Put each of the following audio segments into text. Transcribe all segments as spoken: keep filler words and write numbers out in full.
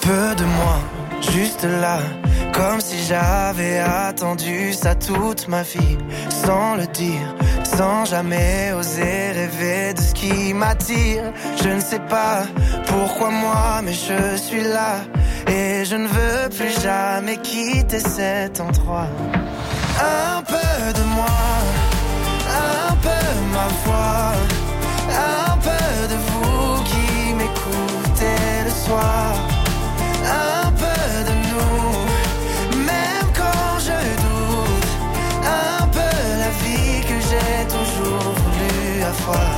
peu de moi, juste là, comme si j'avais attendu ça toute ma vie, sans le dire, sans jamais oser rêver de ce qui m'attire. Je ne sais pas pourquoi moi, mais je suis là, et je ne veux plus jamais quitter cet endroit. Un peu de moi, un peu ma voix, un peu de vous qui m'écoutez le soir. Un peu de nous, même quand je doute. Un peu la vie que j'ai toujours voulu avoir.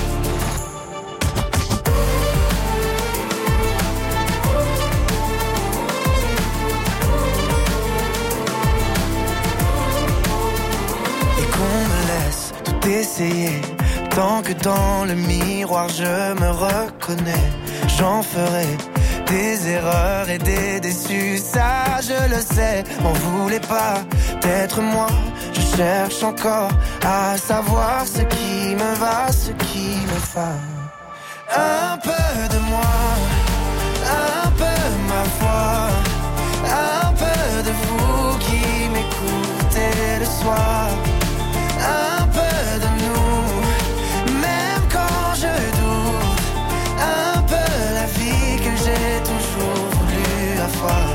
Et qu'on me laisse tout essayer, tant que dans le miroir je me reconnais. J'en ferai des erreurs et des déçus, ça je le sais. On voulait pas d'être moi, je cherche encore à savoir ce qui me va, ce qui me va. Un peu de moi, un peu ma voix, un peu de vous qui m'écoutez le soir. Un peu de nous, même quand je doute. Un peu la vie que j'ai toujours voulu avoir.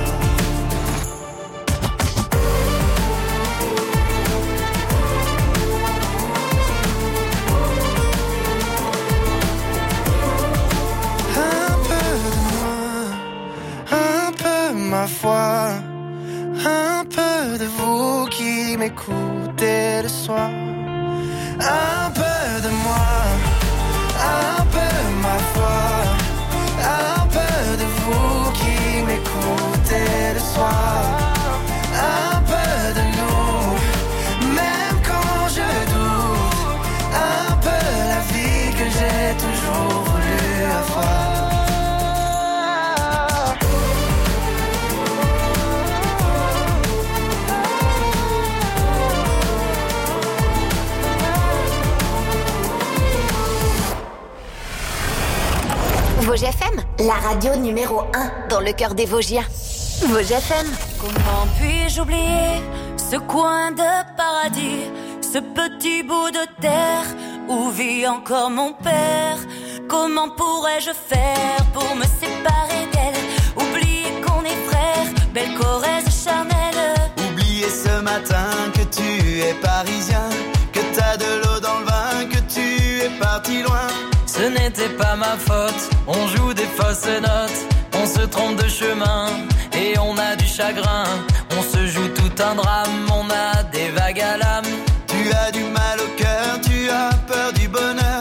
Un peu de moi, un peu ma foi, un peu de vous qui m'écoutez le soir. Un peu de moi, un peu ma foi, un peu de vous qui m'écoutez le soir. Un peu de nous, même quand je doute. Un peu la vie que j'ai toujours voulu avoir. Vosges F M, la radio numéro un dans le cœur des Vosgiens. Vosges F M. Comment puis-je oublier ce coin de paradis, ce petit bout de terre où vit encore mon père? Comment pourrais-je faire pour me séparer d'elle? Oublier qu'on est frères, belle Corrèze charnelle. Oublier ce matin que tu es parisien, que t'as de l'eau dans le vin, que tu es parti loin. Ce n'était pas ma faute, on joue des fausses notes, on se trompe de chemin et on a du chagrin. On se joue tout un drame, on a des vagues à l'âme. Tu as du mal au cœur, tu as peur du bonheur.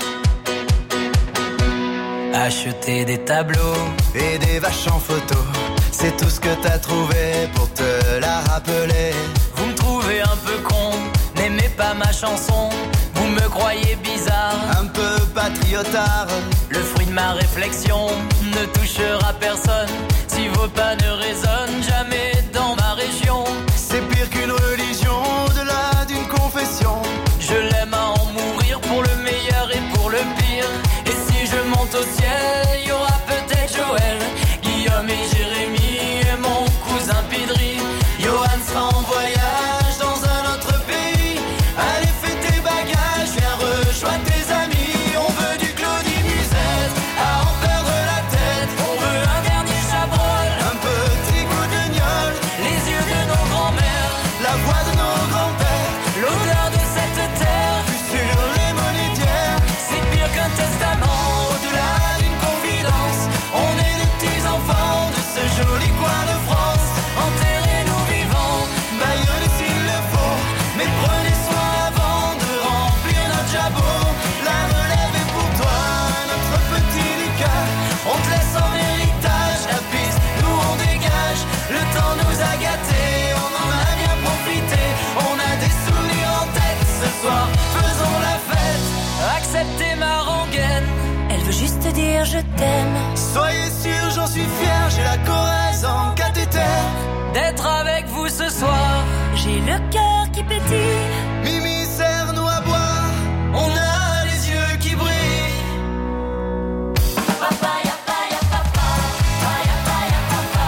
Acheter des tableaux et des vaches en photo, c'est tout ce que t'as trouvé pour te la rappeler. Vous me trouvez un peu con, n'aimez pas ma chanson. Vous me croyez bizarre, un peu patriotard. Le fruit de ma réflexion ne touchera personne si vos pas ne résonnent jamais dans ma région. C'est pire qu'une religion, au-delà d'une confession. Je l'aime à en mourir pour le meilleur et pour le pire. Et si je monte au ciel, il y aura peut-être Joël, Guillaume et Jérémy et mon cousin Pidri. Johan sera en voyage dans un autre pays. Allez, fais tes bagages, viens rejoindre tes amis. On veut du Claudie Musette à en perdre la tête. On veut un dernier Chabrol, un petit coup de gnôle, les yeux de nos grands-mères, la voix de nos grands-pères, l'odeur de cette terre, vue sur les monétières. C'est pire qu'un testament, au-delà d'une confidence. On est les petits enfants de ce joli coin de France. enterrez-nous vivants, baillonnez s'il le faut, mais prenez soin avant de remplir notre jabot. La relève est pour toi, notre petit Lucas. On te laisse en héritage la piste, nous on dégage. Le temps nous a gâtés, on en a bien profité. On a des souvenirs en tête, ce soir faisons la fête. acceptez ma rengaine. Elle veut juste dire je t'aime. Soyez sûr, j'en suis fier, j'ai la Corrèze en cathéter. D'être avec vous ce soir, j'ai le cœur qui pétille. Mimi, serre-nous à boire, on a les yeux qui brillent. Papa, ya, pa, ya, papa. Pa, ya, pa, ya, papa.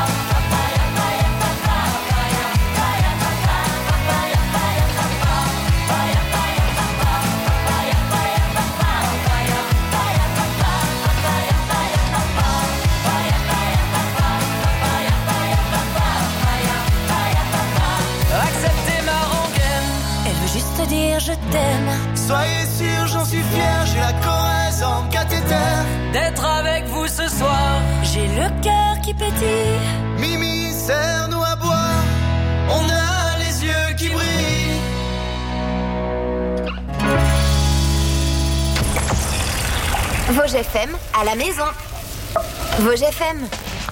d'être avec vous ce soir. J'ai le cœur qui pétille. Mimi, serre-nous à boire. On a les yeux qui brillent. Vosges F M à la maison. Vosges F M.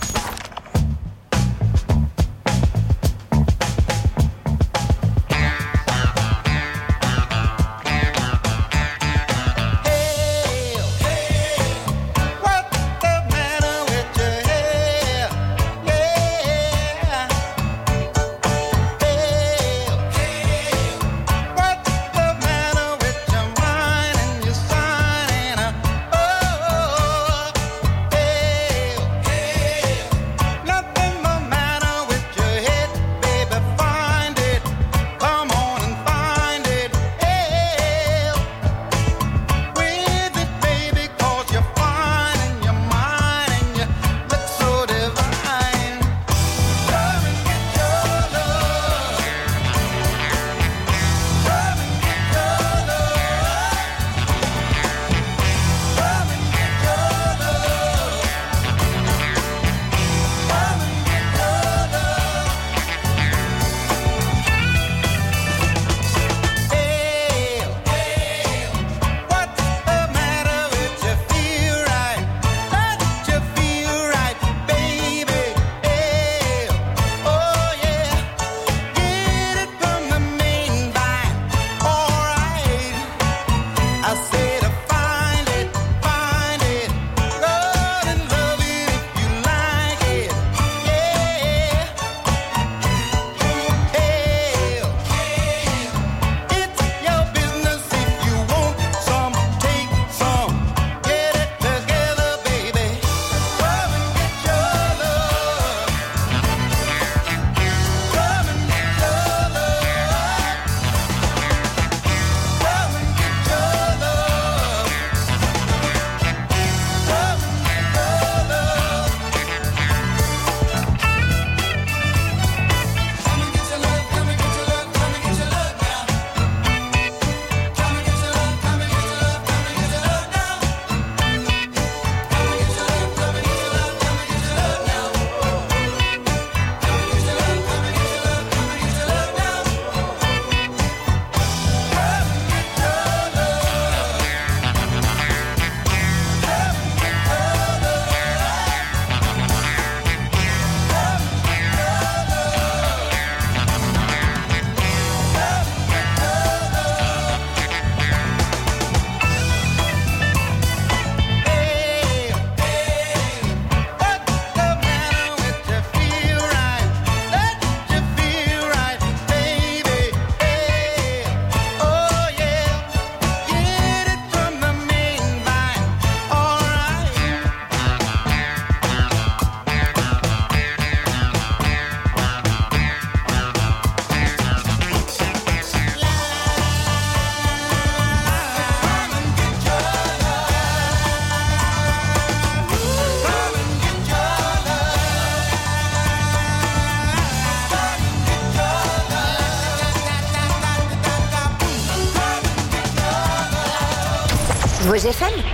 Vosges F M.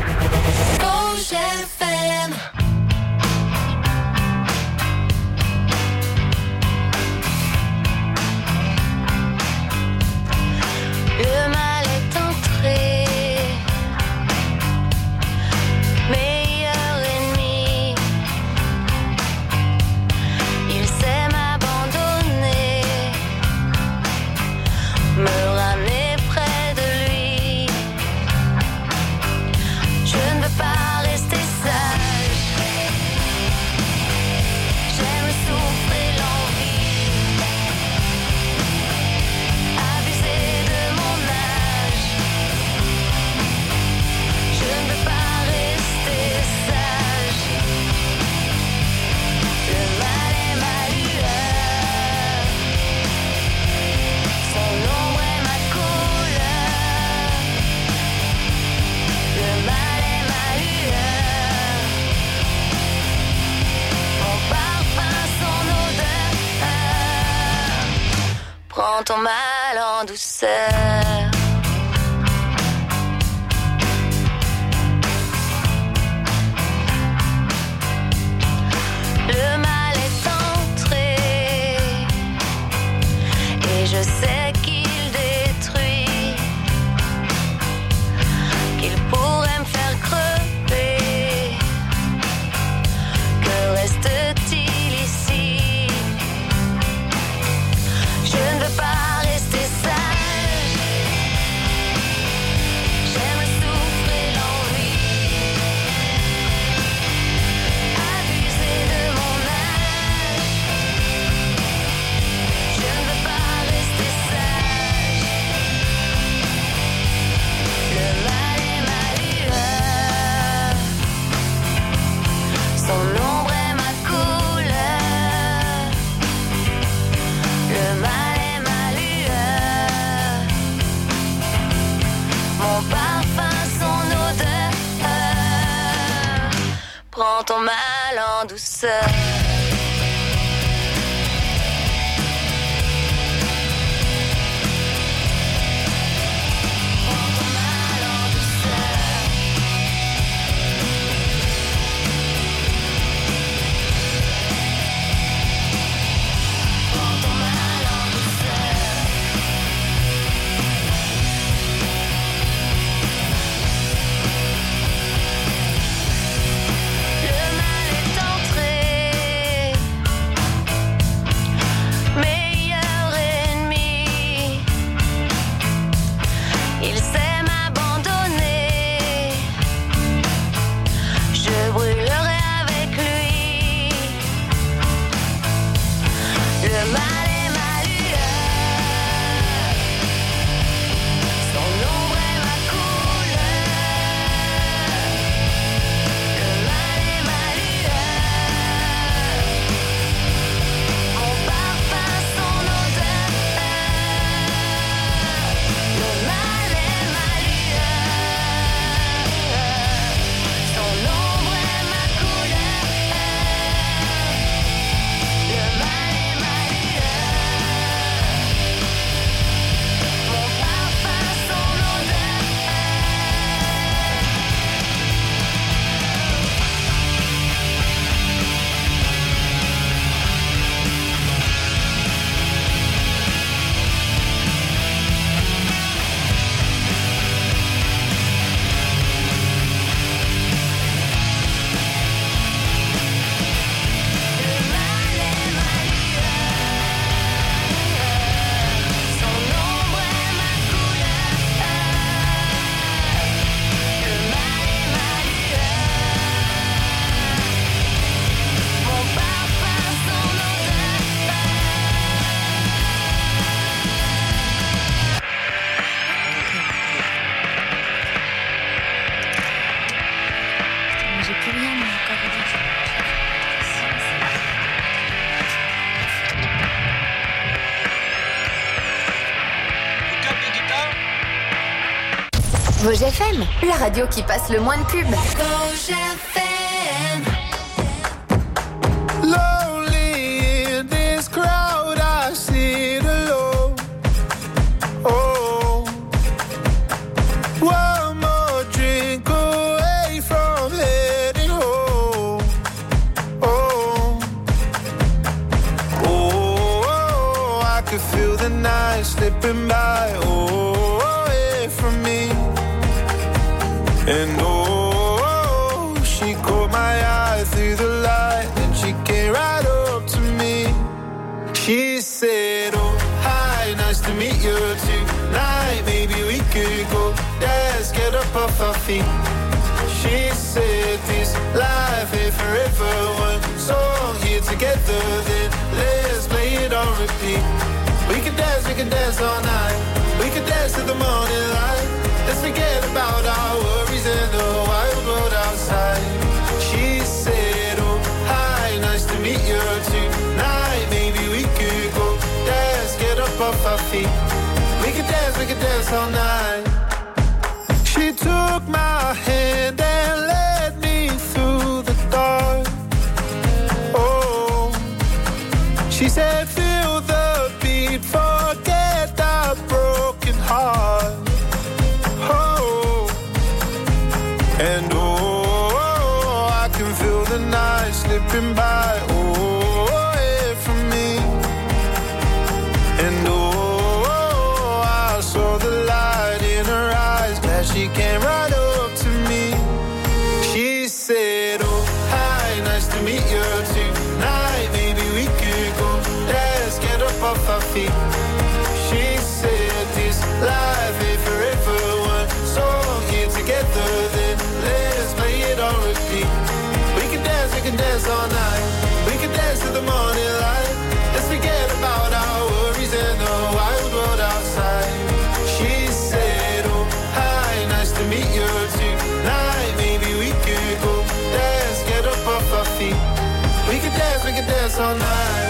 Vosges F M. Le mal est entré, meilleur ennemi. Il sait m'abandonner, me ramener près de lui. Je ne veux pas rester sage. J'aime le souffle et l'envie, abuser de mon âge. Je ne veux pas rester sage. Le mal est ma lueur, son ombre est ma couleur. Le mal est ma lueur, mon parfum, son odeur. Prends ton mal en douceur. Prends ton mal en douceur. Vosges F M, la radio qui passe le moins de pubs. Vosges F M. Lonely in this crowd, I sit alone. Oh, one more drink away from heading home. Oh, oh, oh, I could feel the night slipping by. Oh, away from me. And oh, she caught my eye through the light, and she came right up to me. She said, oh, hi, nice to meet you tonight. Maybe we could go dance, get up off our feet. She said, this life ain't forever. One song here together, then let's play it on repeat. We can dance, we can dance all night. We can dance to the morning light. Let's forget about our worries and the wild world outside. She said, oh, hi, nice to meet you tonight. Maybe we could go dance, get up off our feet. We could dance, we could dance all night. She took my hand and led me through the dark. Oh, she said, feel the beat, forget that broken heart. And oh, I can feel the night slipping by, oh, away from me. And oh, I saw the light in her eyes, glad she came right up to me. She said, oh, hi, nice to meet you tonight. Maybe we could go dance, get up off our feet. She said, this life ain't forever. One song here together, then let's play it on repeat. We can dance, we can dance all night. We can dance to the morning light. Let's forget about our worries and the wild world outside. She said, oh, hi, nice to meet you tonight. Maybe we could go dance, get up off our feet. We can dance, we can dance all night.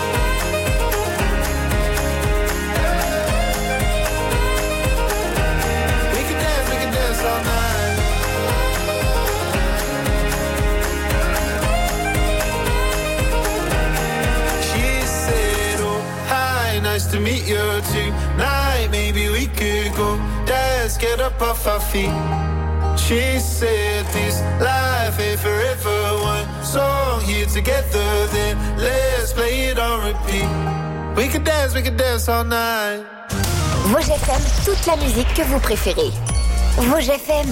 We can dance, we can dance all night. to meet you tonight. Maybe we could go dance, get up off our feet. She said this life ain't forever. One song here together, then let's play it on repeat. We could dance, we could dance all night. Vosges F M, toute la musique que vous préférez. Vosges F M.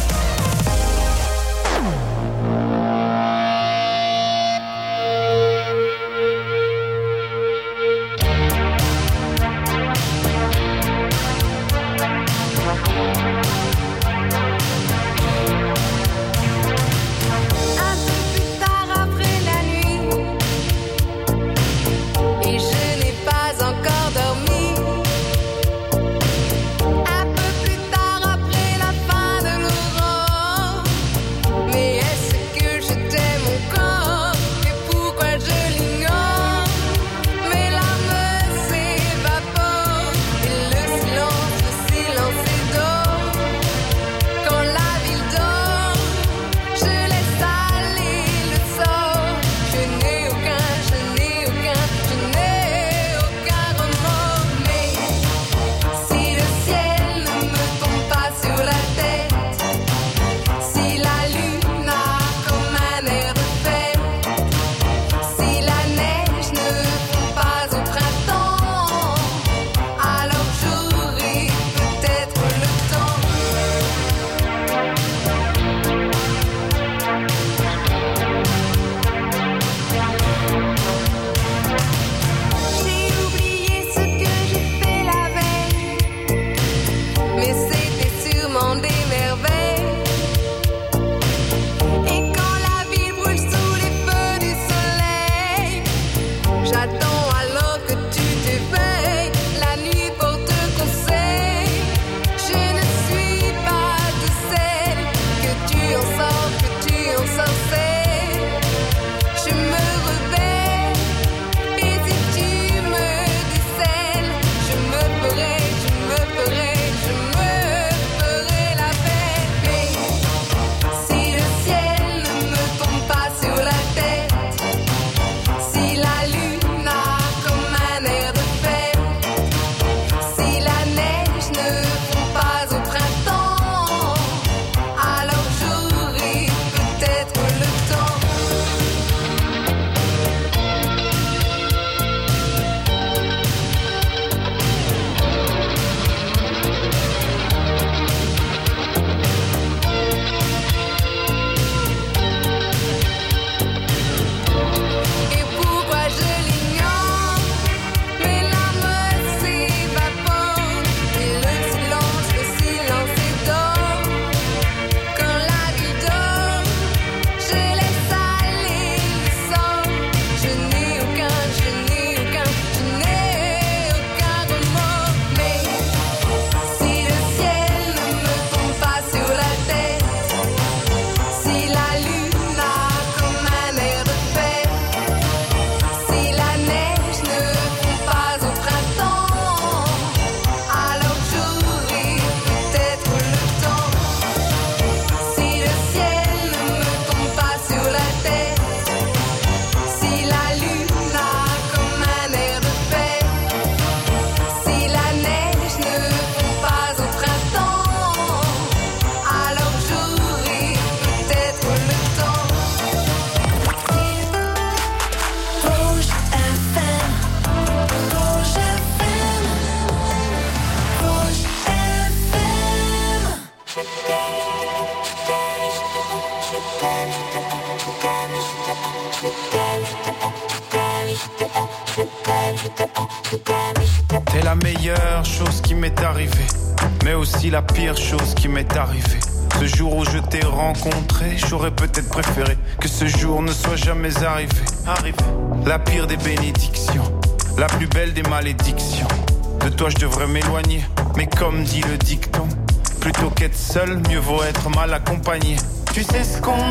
T'es la meilleure chose qui m'est arrivée, mais aussi la pire chose qui m'est arrivée. Ce jour où je t'ai rencontré, j'aurais peut-être préféré que ce jour ne soit jamais arrivé. Arrivé. La pire des bénédictions, la plus belle des malédictions. De toi je devrais m'éloigner, mais comme dit le dicton, plutôt qu'être seul, mieux vaut être mal accompagné. Tu sais ce qu'on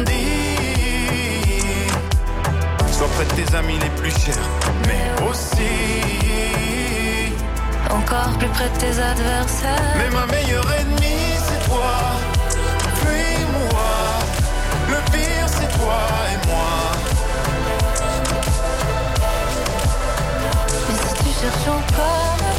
dit, sois près de tes amis les plus chers, mais aussi encore plus près de tes adversaires. Mais ma meilleure ennemie c'est toi, puis moi. Le pire c'est toi et moi. Mais si tu cherches encore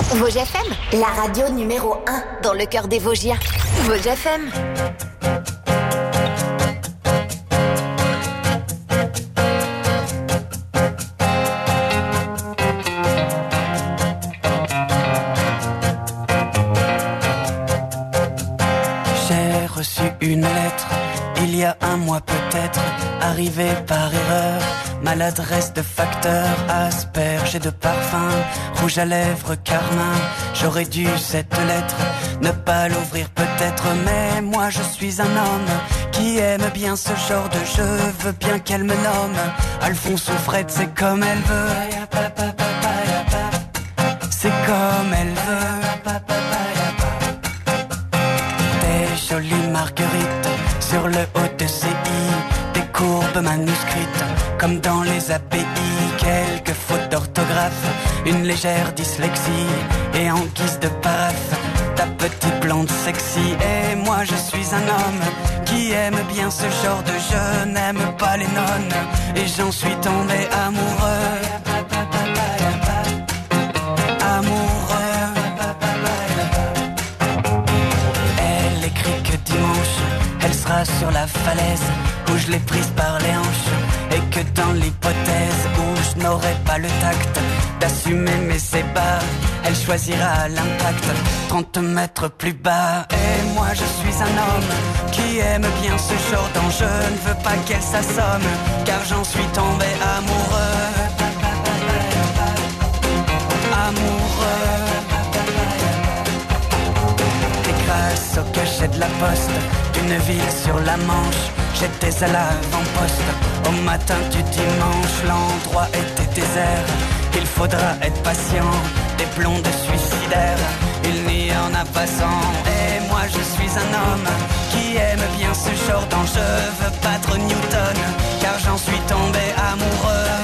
Vosges F M, la radio numéro un dans le cœur des Vosgiens. Vosges F M. J'ai reçu une lettre, il y a un mois peut-être, arrivée par erreur. Maladresse de facteur, asperge et de parfum, rouge à lèvres, carmin. J'aurais dû cette lettre ne pas l'ouvrir peut-être, mais moi je suis un homme qui aime bien ce genre de jeu. Veux bien qu'elle me nomme Alphonse ou Fred, c'est comme elle veut. C'est comme elle veut. Des jolies marguerites sur le haut de ses i, des courbes manuscrites comme dans les A P I, quelques fautes d'orthographe, une légère dyslexie, et en guise de paraphe, ta petite blonde sexy. Et moi je suis un homme qui aime bien ce genre de jeu, n'aime pas les nonnes, et j'en suis tombé amoureux. Amoureux. Elle écrit que dimanche, elle sera sur la falaise où je l'ai prise par les hanches, et que dans l'hypothèse où je n'aurai pas le tact d'assumer mes ébats, elle choisira l'impact trente mètres plus bas. Et moi je suis un homme qui aime bien ce genre d'enjeu, ne veux pas qu'elle s'assomme, car j'en suis tombé amoureux. Amoureux. Et grâce au cachet de la poste d'une ville sur la Manche, j'étais à l'avant-poste. Au matin du dimanche, l'endroit était désert. Il faudra être patient, des blondes suicidaires, il n'y en a pas cent. Et moi je suis un homme qui aime bien ce genre d'enjeu, veux battre Newton, car j'en suis tombé amoureux.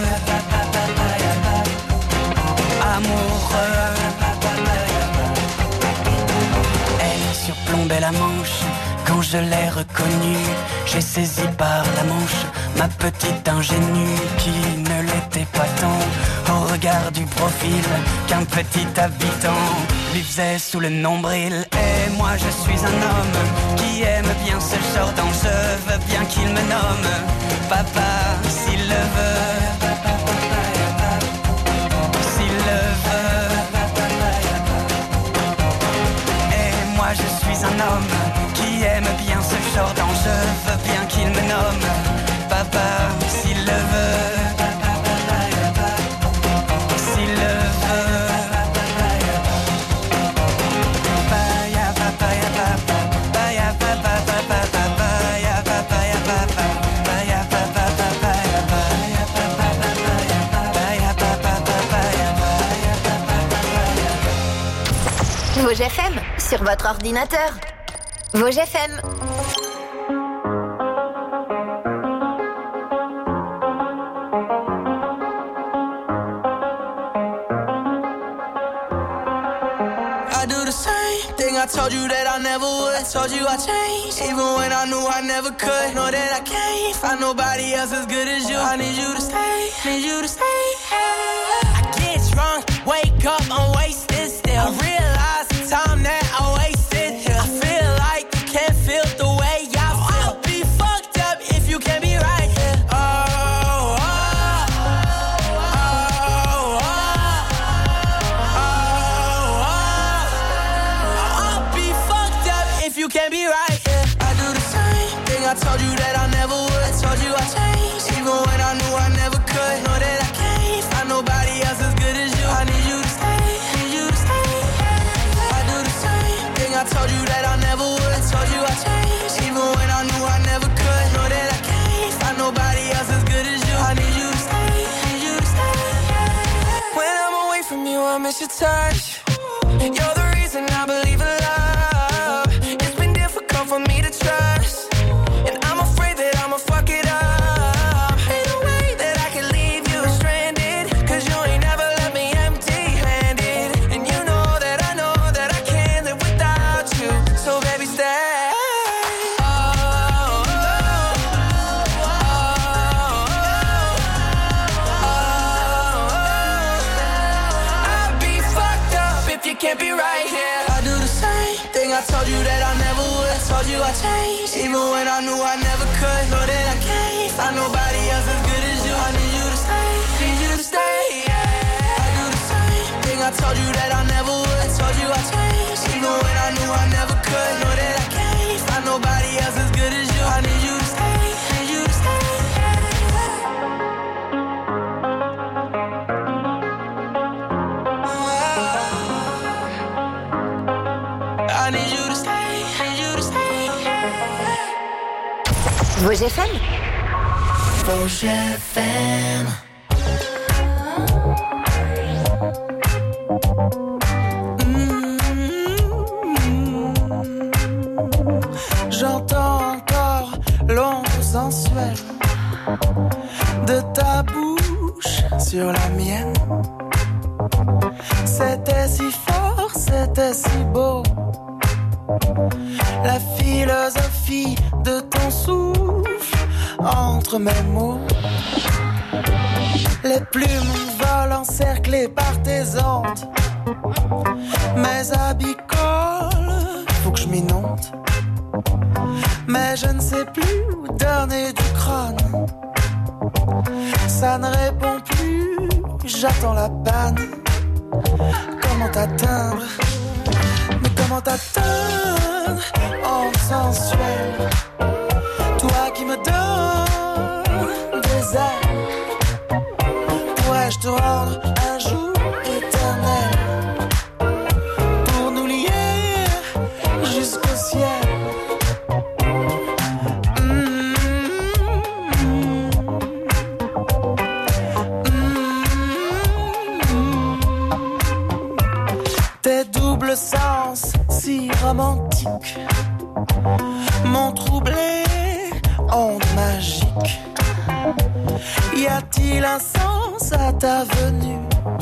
Amoureux. Elle surplombait la Manche quand je l'ai reconnue. J'ai saisi par la manche ma petite ingénue qui ne l'était pas tant au regard du profil qu'un petit habitant lui faisait sous le nombril. Et moi je suis un homme qui aime bien ce genre d'enjeu, veux bien qu'il me nomme papa s'il le veut. S'il le veut. Et moi je suis un homme qui aime bien ce genre d'enjeu, veux bien qu'il me nomme papa s'il le veut. S'il le veut. Paya papaya papa, paya papa papa paya papaya papa, paya papa papaya paya papa paya papa papaya paya. Vosges F M sur votre ordinateur. Vosges F M. I told you that I never would. I told you I changed, even when I knew I never could. Know that I can't find nobody else as good as you. I need you to stay, need you to stay. I get drunk, wake up, I'm wasted still. I realize the time that I wasted here. I feel like you can't feel the way I feel. I'll be fucked up if you can't be right here. Oh, oh, oh, oh, oh, oh, oh. I'll be fucked up if you can't be right here. I do the same thing, I told you that I never would. I told you I changed, even when I knew I never could. Know that I can't find nobody else as good as you. I need you to stay, need you to stay. I do the same thing, I told you that I never would. I told you I changed, even when I knew I never could. Know that I can't find nobody else as good as you. I need you to stay, need you to stay. When I'm away from you, I miss your touch. You're the reason I believe in love. It's been difficult for me to trust, and I'm afraid that I'ma fuck it up. Ain't no way that I can leave you stranded, cause you ain't never left me empty-handed. And you know that I know that I can't live without you. So baby stay. Oh, oh, oh, oh, oh, oh. I'd be fucked up if you can't be right here. I do the same thing I told you that I never would. I told you I changed, even when I knew I never could. Know that I can't find nobody else as good as you. I need you to stay, need you to stay, yeah. I do the same thing I told you that I never would. I told you I changed, even when I knew I never could. Know that I can't find nobody else as good as you. I need you to stay, need you to stay, I need you to stay, need you to stay. Vosges F M. Vosges F M. J'entends encore l'ombre sensuelle de ta bouche sur la mienne. C'était si fort, c'était si beau. La philosophie de ton souffle entre mes mots. Les plumes volent encerclées par tes ondes. Mes habits collent, faut que je m'inonde. Mais je ne sais plus où donner du crâne. Ça ne répond plus, j'attends la panne. Comment t'atteindre? Mais comment t'atteindre en sensuel? Toi qui me donnes des ailes, pourrais-je te rendre un jour éternel pour nous lier jusqu'au ciel? Mmh, mmh, mmh. Tes doubles sens si romantiques m'ont troublé, onde magique. Y a-t-il un sens à ta venue?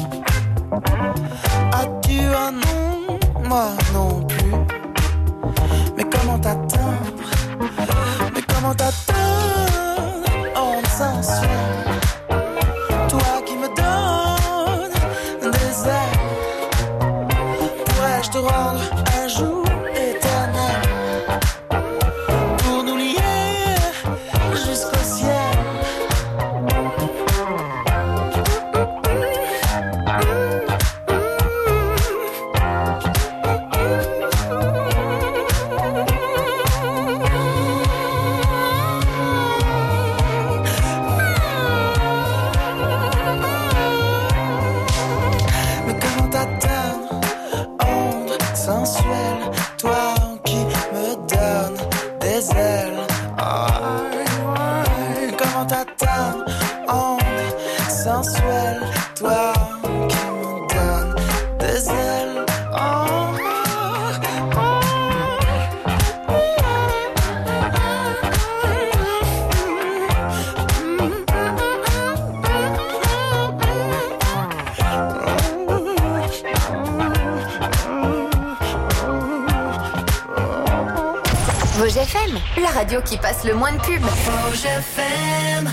As-tu un nom? Moi non plus. Mais comment t'atteindre? Mais comment t'atteindre? Onde sensuelle. Toi qui me donnes des ailes, pourrais-je te rendre un jour éternel pour nous lier jusqu'au ciel? Mais comment t'atteindre? Onde sensuelle, toi qui me donnes des ailes. Ah, ouais. Comment t'atteindre? Onde sensuelle, toi qui me donnes des ailes. Ah, Vosges F M, la radio qui passe le moins de pubs. Vosges F M.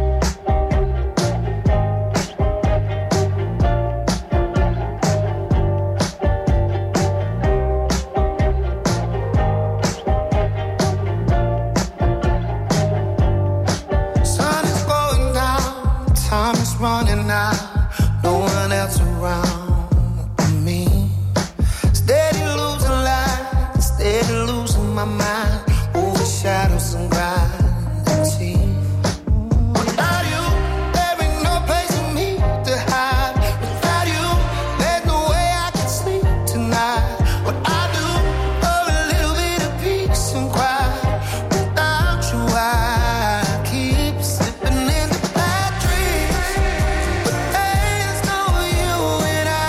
Sun is going down, time is running out, no one else around me. Steady losing light, steady losing my mind, over shadows and gravity. Without you, there ain't no place for me to hide. Without you, there's no way I can sleep tonight. What I do for a little bit of peace and quiet. Without you, I keep slipping into bad dreams. But there's no you and I.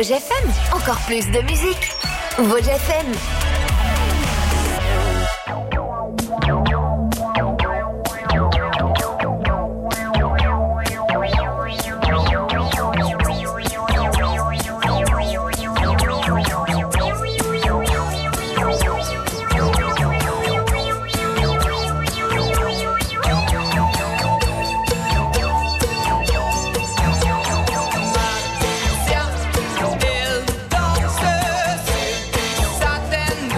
Vosges F M, encore plus de musique. Vosges F M. Then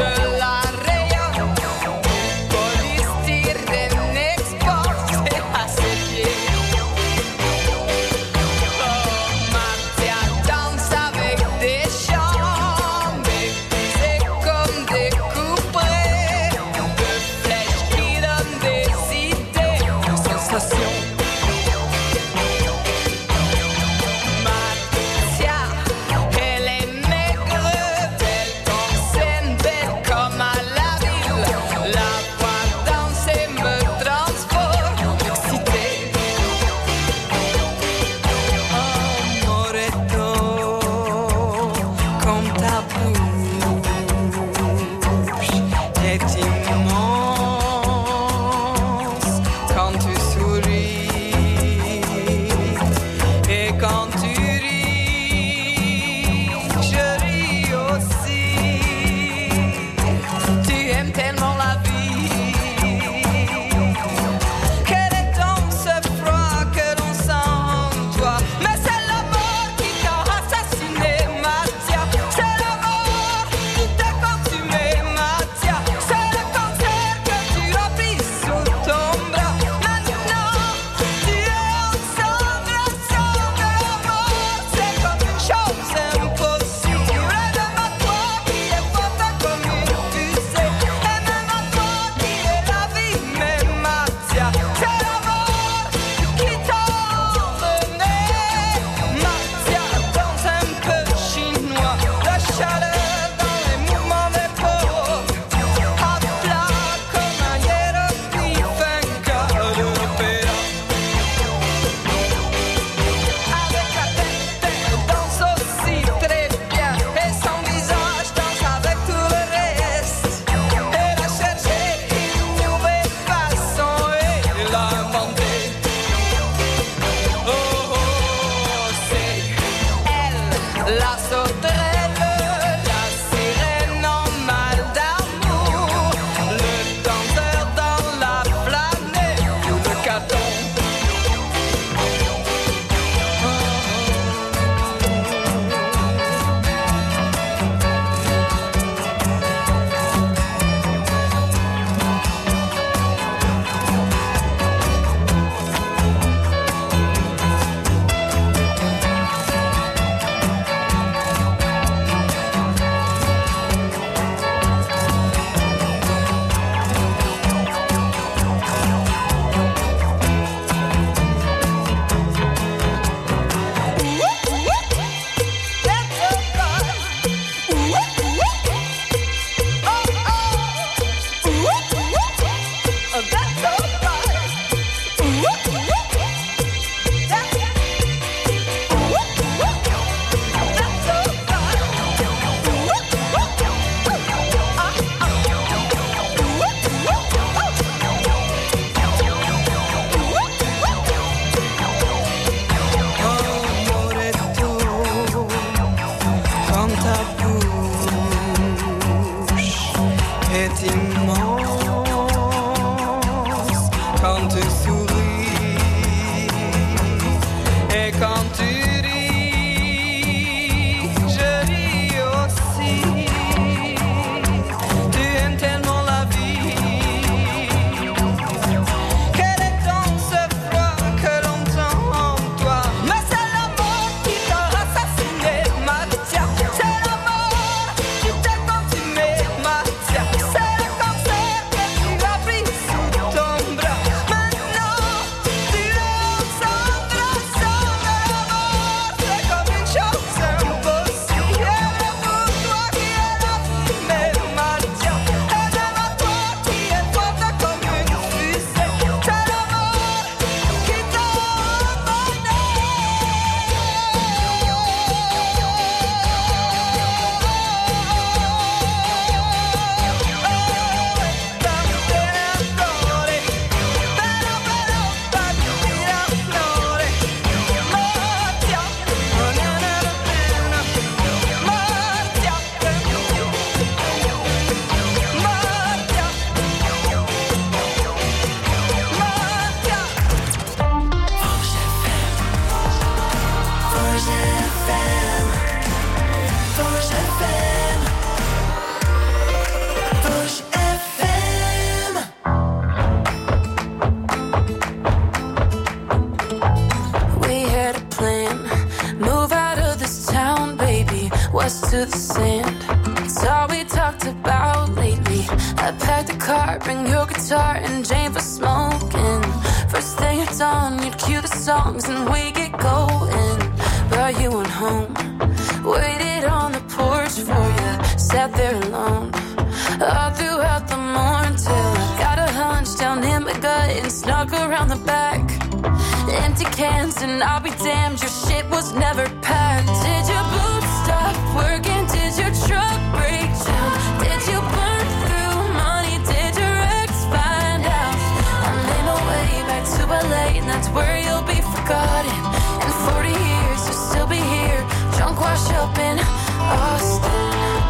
to the sand. It's all we talked about lately. I packed a car, bring your guitar and Jane for smoking. First thing at dawn, you'd cue the songs and we get going. But you went home, waited on the porch for you, sat there alone all throughout the morning till I got a hunch down in my gut and snuck around the back. Empty cans and I'll be damned, your shit was never packed. Did your boots stop working? Did your truck break down? Did you burn through money? Did your ex find out? I'm in a way back to L A and that's where you'll be forgotten. In forty years you'll still be here, drunk wash up in Austin.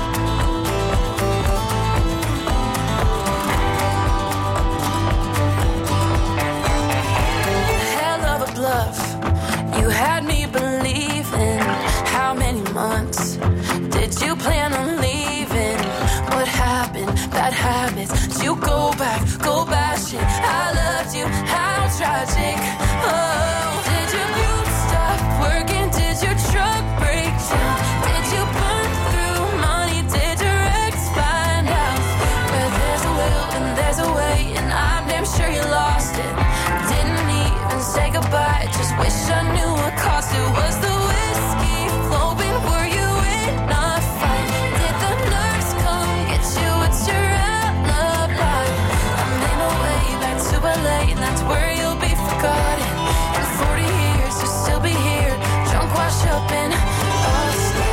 You had me believing. How many months did you plan on leaving? What happened? Bad habits. Did you go back? Go bashing. I loved you. How tragic. Oh, did your boots stop working? Did your truck break down? Did you burn through money? Did your ex find out? Where there's a will and there's a way, and I'm damn sure you lost it. Didn't even say goodbye. Just wish I knew what cost it. Was the whiskey flowing? Were you in a fight? Did the nurse come get you? What's your alibi? I'm in a way back to L A and that's where you'll be forgotten. In forty years you'll still be here, drunk wash up in Austin.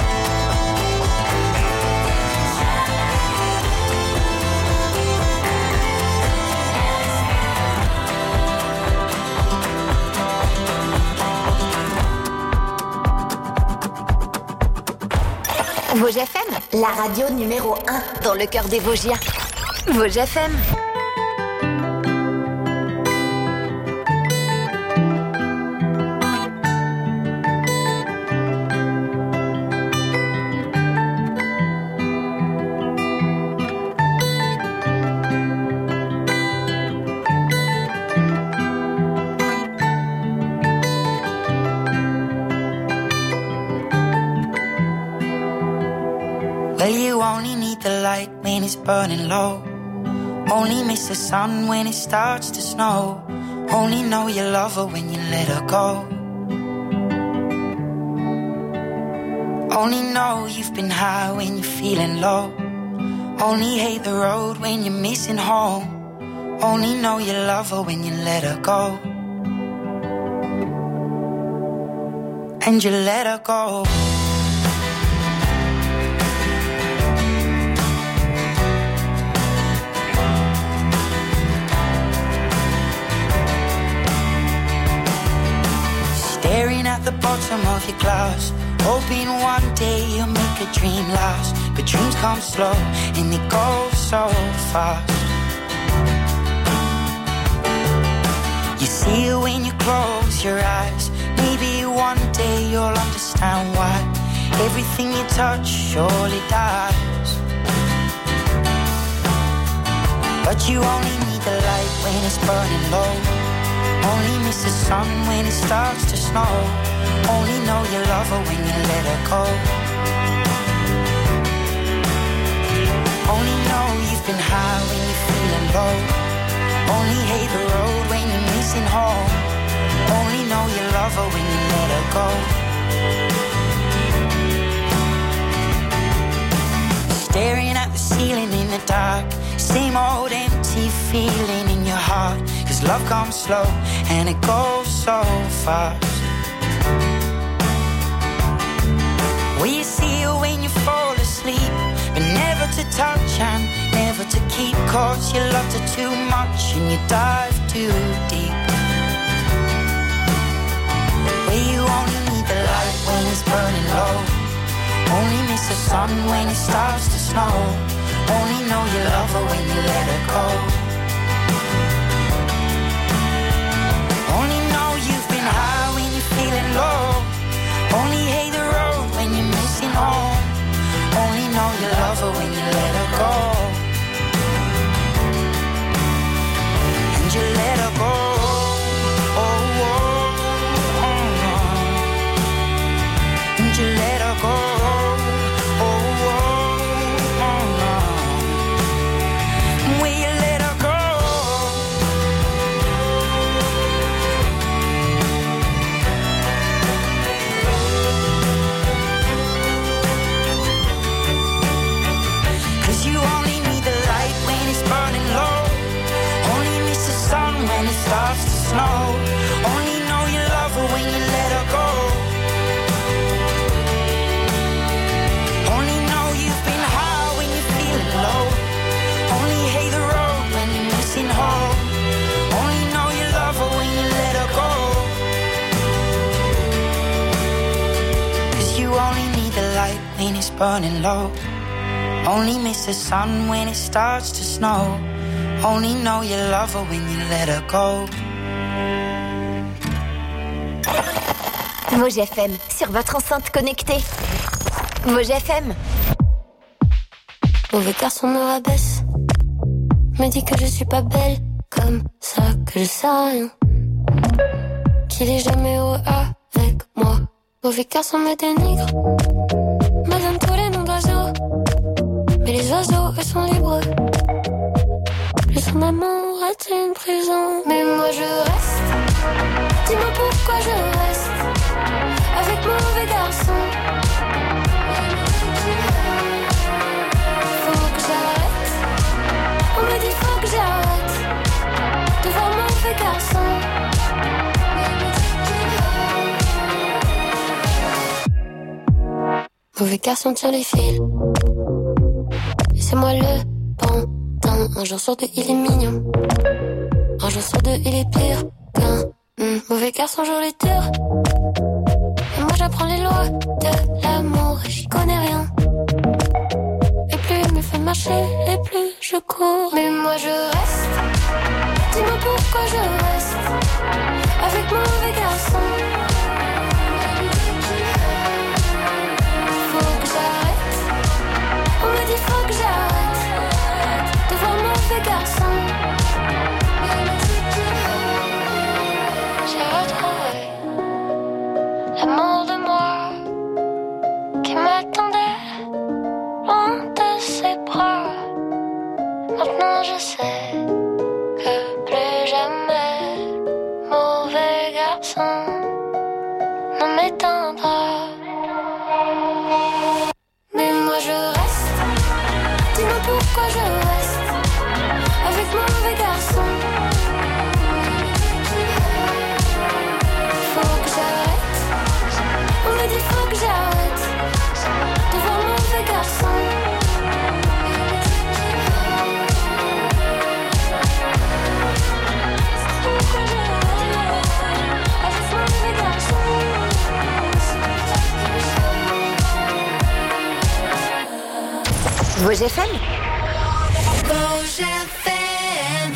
Vosges F M, la radio numéro un dans le cœur des Vosgiens. Vosges F M. Well, you only need the light when it's burning low. Only miss the sun when it starts to snow. Only know you love her when you let her go. Only know you've been high when you're feeling low. Only hate the road when you're missing home. Only know you love her when you let her go. And you let her go. Staring at the bottom of your glass, hoping one day you'll make a dream last. But dreams come slow and they go so fast. You see it when you close your eyes. Maybe one day you'll understand why everything you touch surely dies. But you only need the light when it's burning low. Only miss the sun when it starts to snow. Only know you love her when you let her go. Only know you've been high when you're feeling low. Only hate the road when you're missing home. Only know you love her when you let her go. Staring at the ceiling in the dark, same old empty feeling in your heart. Cause love comes slow and it goes so fast. Will you see her when you fall asleep, but never to touch and never to keep? Cause you loved her too much and you dive too deep. Where you only need the light when it's burning low. Only miss the sun when it starts to snow. Only know you love her when you let her go. Only know you've been high when you're feeling low. Only hate the road when you're missing home. Only know you love her when you let her go. And you let her go. Oh, oh, oh, oh. And you let her go. snow. Only know you love her when you let her go. Only know you've been high when you're feeling low. Only hate the road when you're missing home. Only know you love her when you let her go. Cause you only need the light when it's burning low. Only miss the sun when it starts to snow. Only know you love her when you let her go. Mauj F M, sur votre enceinte connectée. Mauj F M. Mauvais garçon me rabaisse, me dit que je suis pas belle, comme ça que je sais rien, qu'il est jamais heureux avec moi. Mauvais garçon me dénigre, me donne tous les noms d'oiseaux, mais les oiseaux eux sont libres. Le son d'amour est une prison, mais moi je reste. Dis-moi pourquoi je reste avec mauvais garçon. Faut que j'arrête. On me dit faut que j'arrête de voir mauvais garçon. Mauvais garçon tire les fils, et c'est moi le pantin. Un jour sur deux il est mignon, un jour sur deux il est pire qu'un mmh. Mauvais garçon joue les tours, et moi j'apprends les lois de l'amour et j'y connais rien. Et plus il me fait marcher, et plus je cours. Mais moi je reste. Dis-moi pourquoi je reste avec mauvais garçon. Faut que j'arrête. On me dit faut que j'arrête de voir mauvais garçon. J'ai retrouvé l'amour de moi qui m'attendait loin de ses bras. Maintenant je sais que plus jamais mauvais garçon ne m'éteindra. Mais moi je reste. Dis-moi pourquoi je reste avec mauvais garçon. Faut que j'arrête. On me dit faut que j'arrête de voir mauvais garçon. Mauj F M. Mauj F M.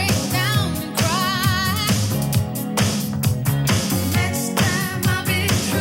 Next time I'll be true.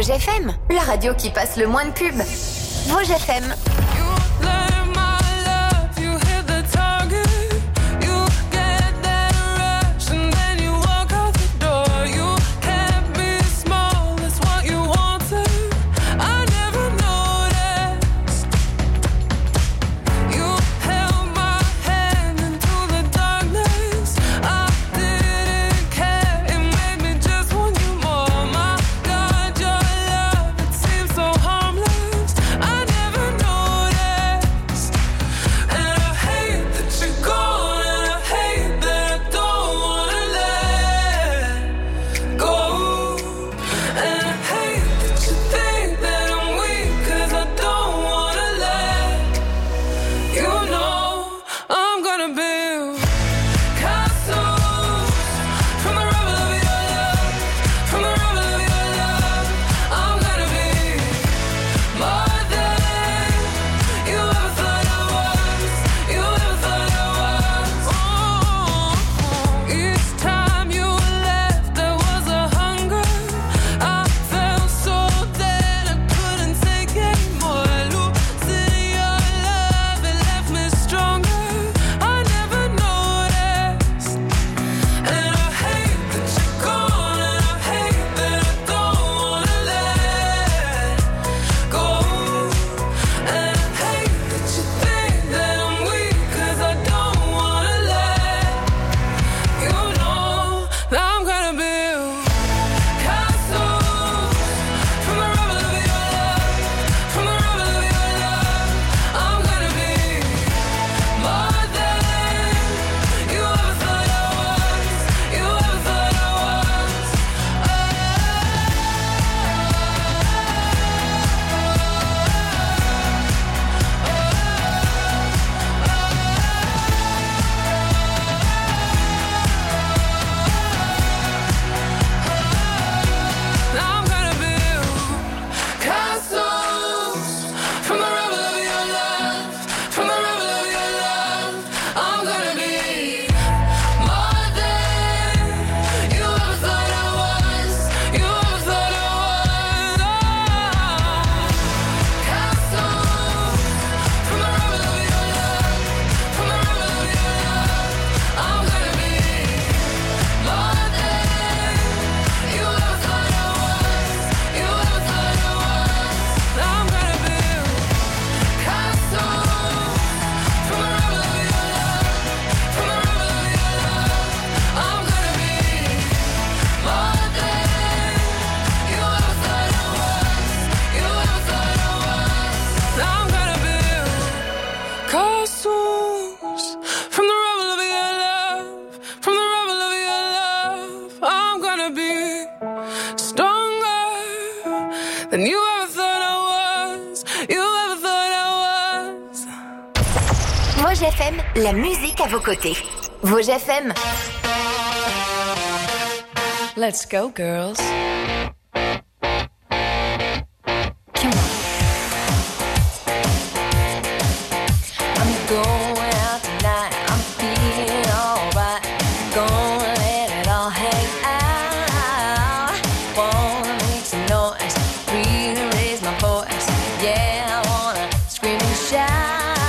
Vosges F M, la radio qui passe le moins de pubs. Vosges F M. Vosges F M, la musique à vos côtés. Vosges F M. Let's go, girls. Come on. I'm going out tonight. I'm feeling alright. Gonna let it all hang out. Wanna make some noise. Really raise my voice. Yeah, I wanna scream and shout.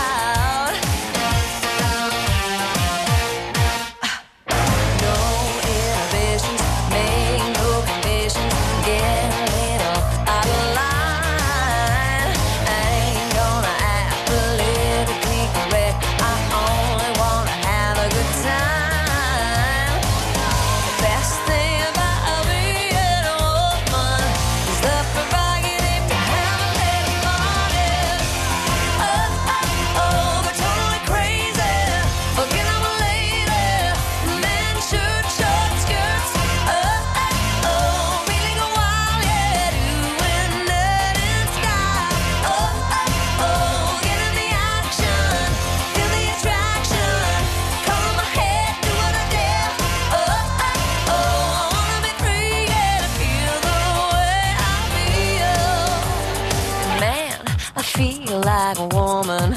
Like a woman.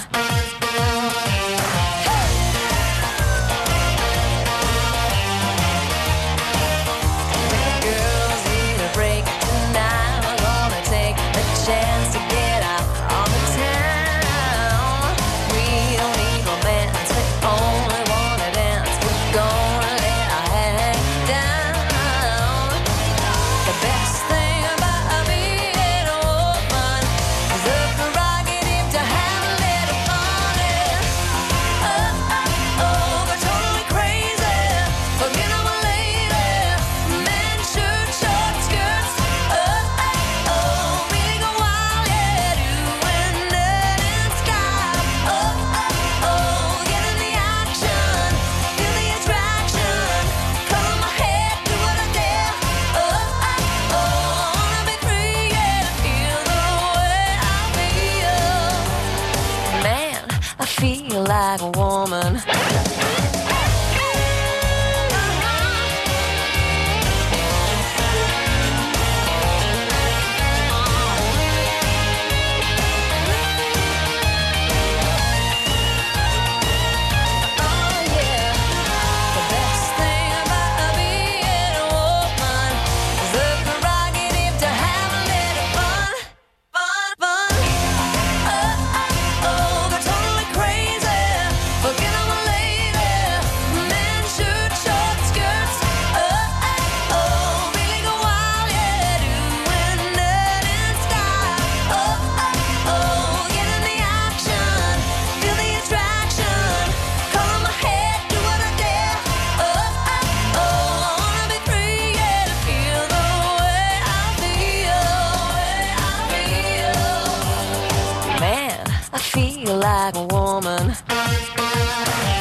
Girls need a break tonight. We're gonna feel like a woman. Like a woman.